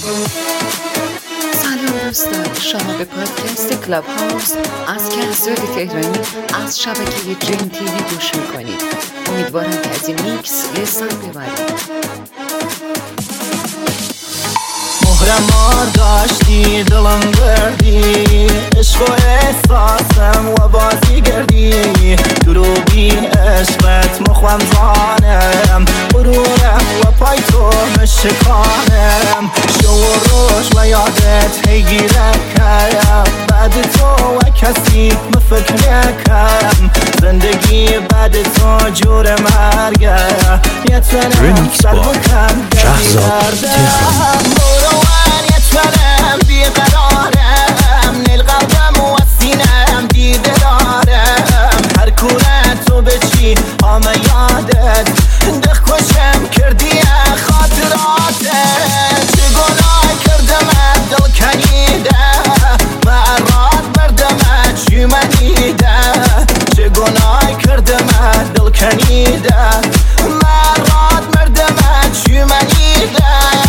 سلام دوستان، شما به پادکست کلاب هاوس از کهزاد تهرانی از شبکه دریم تیوی گوش میکنید. امیدوارم که از این میکس لذت ببرید. مهرمار داشتی دلم بردی، عشق و احساسم و بازی گردی، دروبی عشقت مخوام زانم، غرورم و پای تو مشکانم، شو و روش و یادت هیگیرم کرم، بعد تو و کسی مفکر نکرم، زندگی بعد تو جور مرگه، یه تنم سر بکن شهزاد تهرانی. يتفرم بقرارم نلقلبم و سینم دیده دارم، هر کورت تو بچی آم یادت دخ کشم کردی خاطراتت، چه گناه کردم دل کنیده مرات بردم چی منیده، چه گناه کردم دل کنیده مرات مردم چی منیده.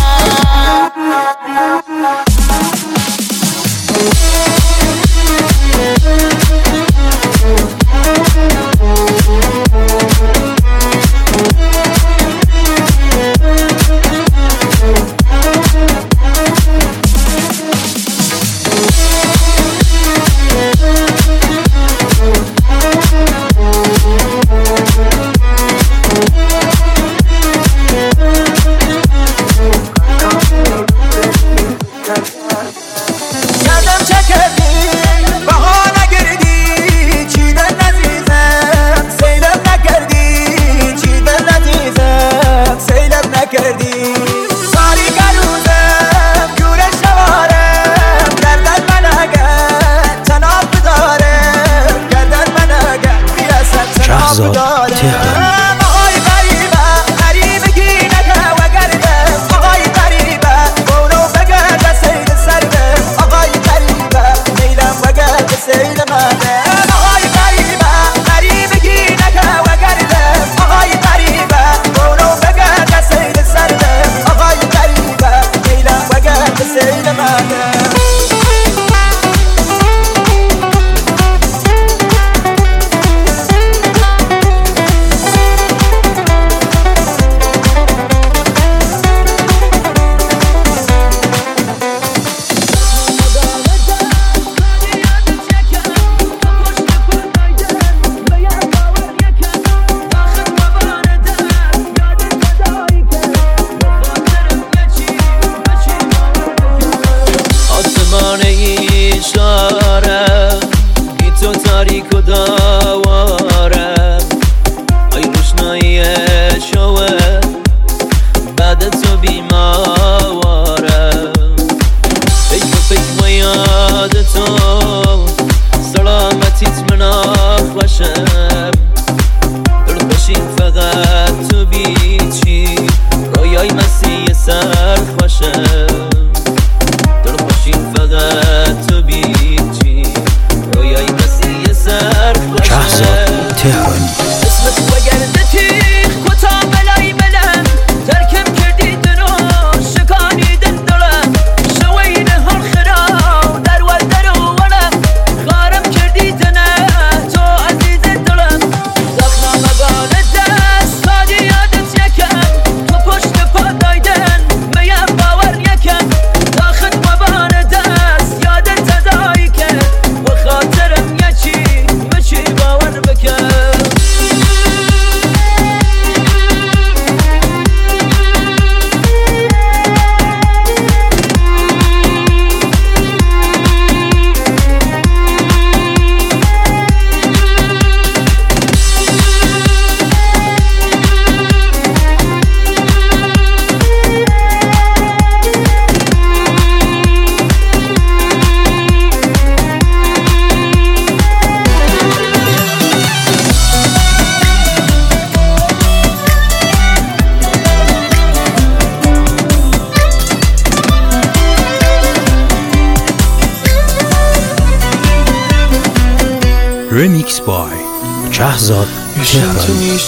Remix by شهزاد تهرانی.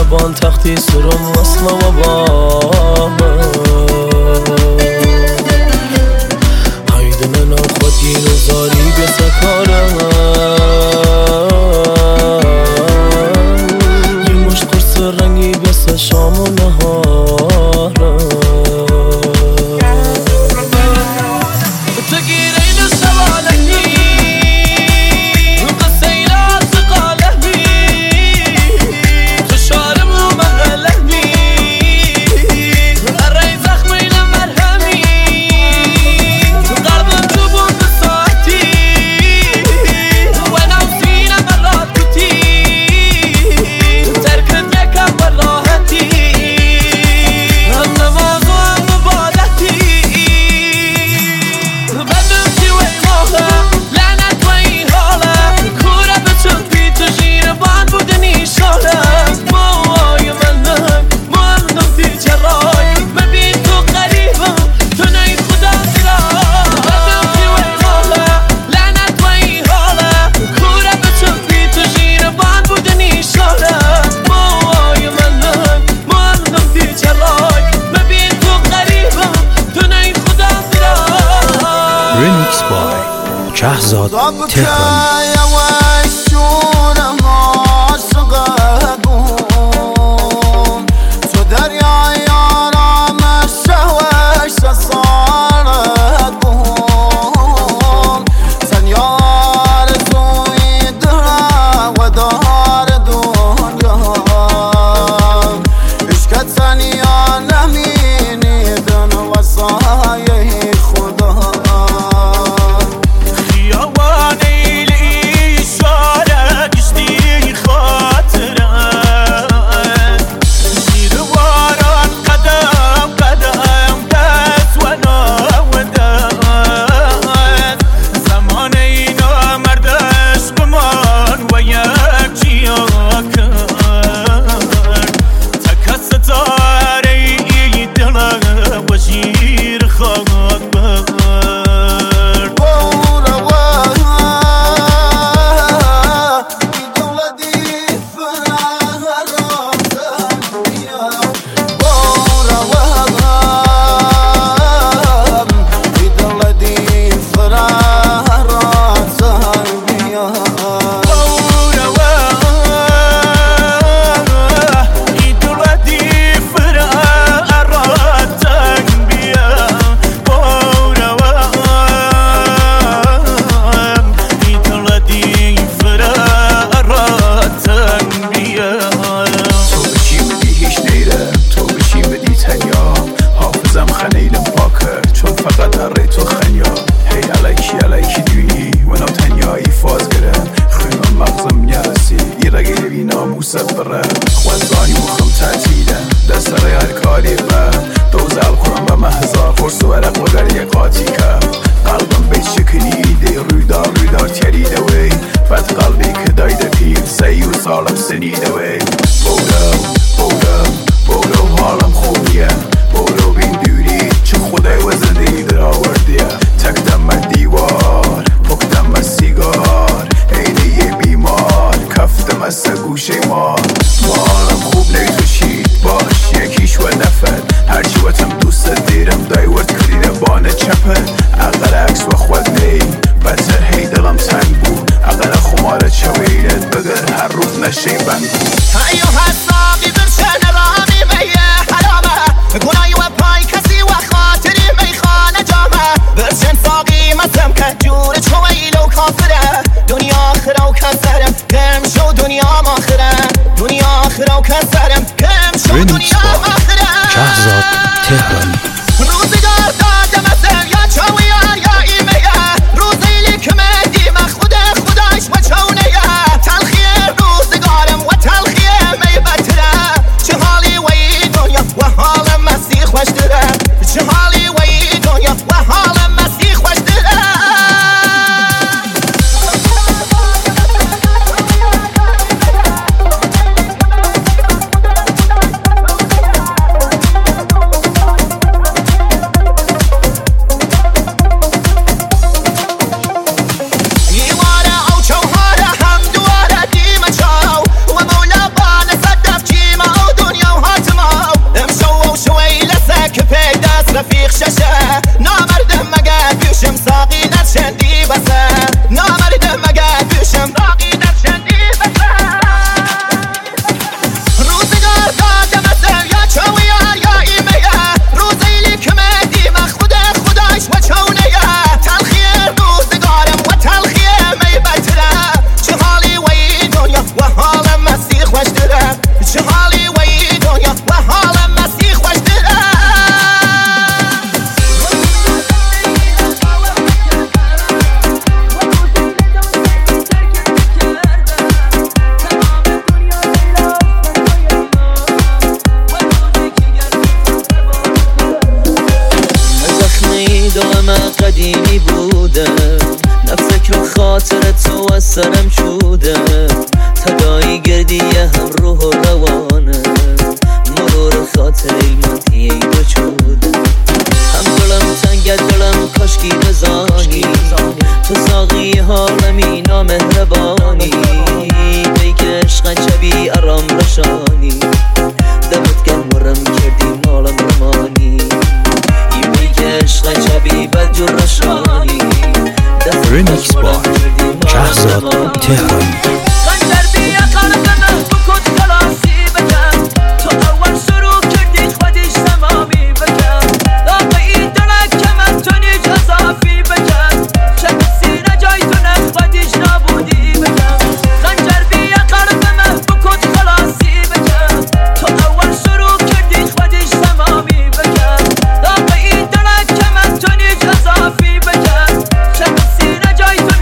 بان تختی سرم وصل و بامه هایدن خودگیر و زاری بسکارم یه مشت قرص رنگی بس شام و نهارم رمیکس بای شهزاد تهرانی خوزانی مخم تعطیله دست هر کاری به دوز القرآن به محضار خورس و ورق و گریه قاطی که قلبم بیت شکنیده رویدار تریده وی بد قلبی که دایده پیر سی و سالم سنیده وی بولو حالم خوبیه بولو بین دوری چه خدای و زندگی در آوردیه تکدم من دیوار پکدم من سیگار عینه یه بیمار کفتم از گوشه مار حالم خوب نیتوشید باش یکیش و نفر هرچی وطم دوست دیرم دایورد کلیده بانه چپه اقل عکس و خود نی بطر هی دلم تنگ بود اقل خمارت شویلت بگر هر روز نشه بند ایو حسابی برشن رامی میه حرامه گناهی و پای کسی و خاطری میخانه جامه برشن ساقی مسم که جور چویل و کافره دنیا آخره و کسرم گرم شو دنیا ماخره دنیا آخره و کسرم گرم شو دنیا ماخره شهزاد تهرانی روزگار داده مثل یا چویار یا ایمیه روزیلی که مدی مخود خداش و چونیه تلخیه روزگارم و تلخیه میبتره چه حالی وی دنیا و حال مسیح خوش داره چه حالی وی دنیا و حال مسیح خوش داره از سرم شوده تدایی گردیه هم روح و روانه مرور خاطر ایلمانتی ای دو چوده هم دلم تنگه دلم کاشکی بزانی تو ساقی حالمی نامهربانی بیگ عشق جبی ارام رشانی دمت گرم کردی مالم رمانی بیگ عشق جبی بدجور رشانی ریمیکس با شهزاد تهرانی جای تو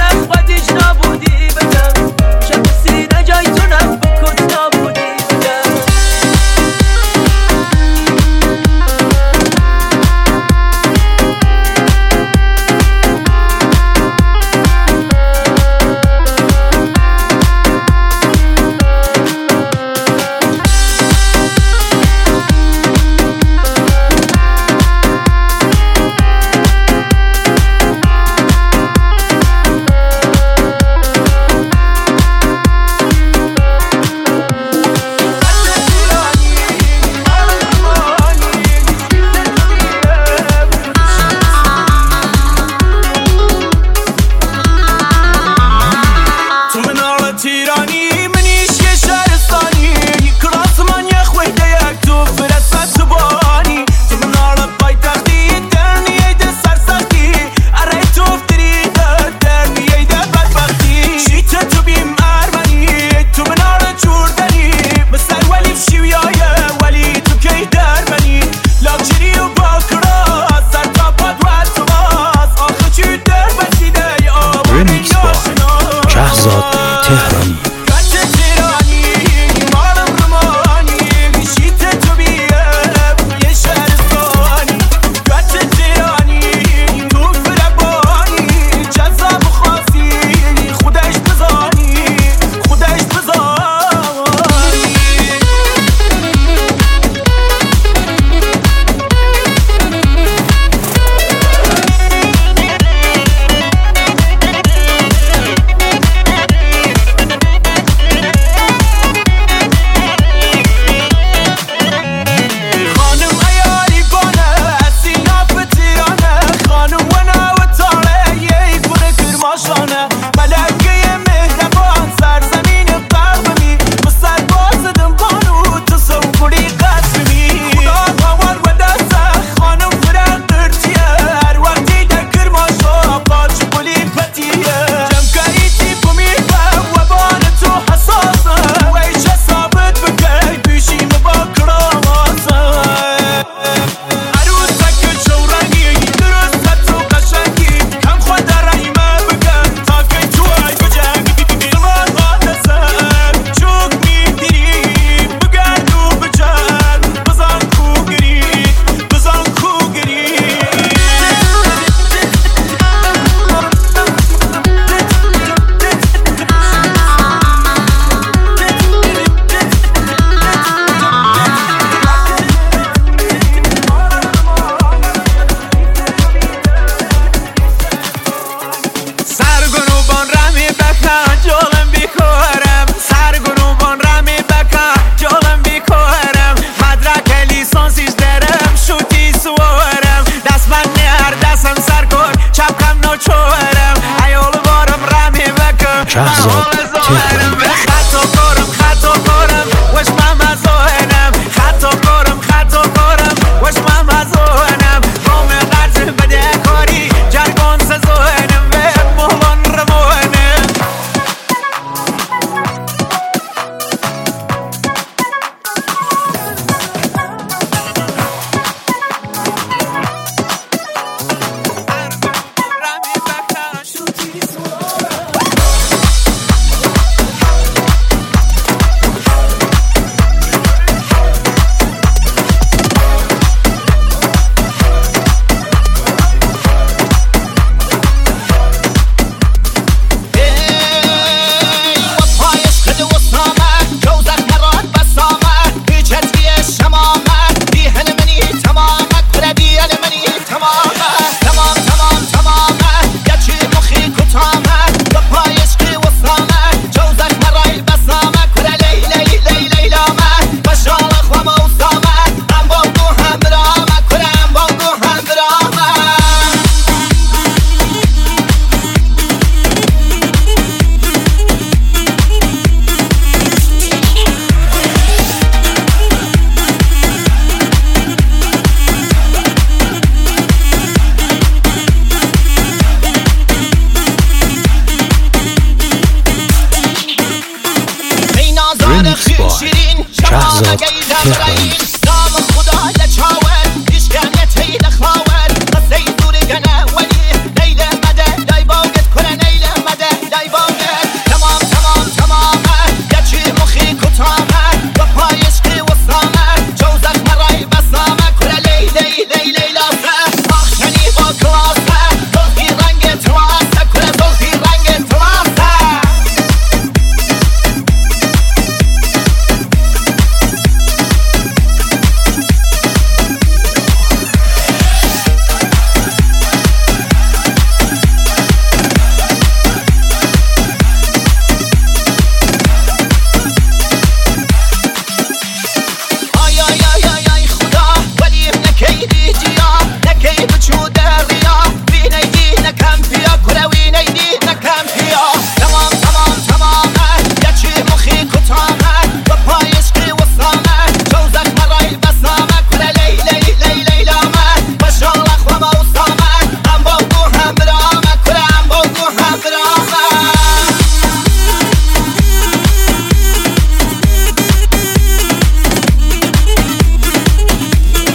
رمیکس با شهرزاد تهرانی. نام خدا لچاور دیشکنه تید خاور قصه دور گنه ولی نیل مده دای باگت کنه نیل مده دای باگت تمام تمام تمامه یچی مخی کتامه و پایش که وسامه جوزک مرای بسامه کنه لی لی لی لی لاسه آخشنی با کلاسه زلفی رنگ تلاسه کنه زلفی رنگ تلاسه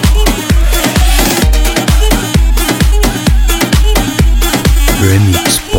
رمیکس